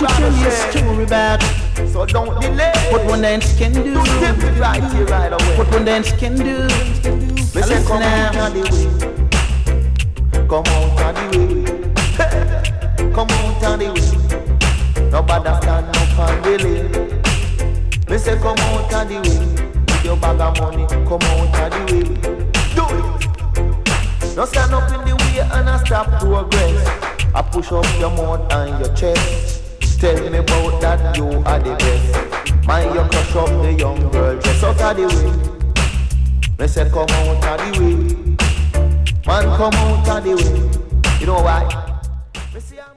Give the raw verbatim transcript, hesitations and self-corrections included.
to tell you a story about. So don't delay. What one dance can do. Do it right here, right away. What one dance can do. Me say come out of the way. Come out of the way. Come out of the way. Nobody stand up and delay. Me say come out of the way. With your bag of money, come out of the way. Do it. Don't stand up in the way and I stop progress. I push up your mouth and your chest. Tell me about that you are the best. Mind you crush up the young girl just out of the way. Me say come out of the way. Man come out of the way. You know why? Me say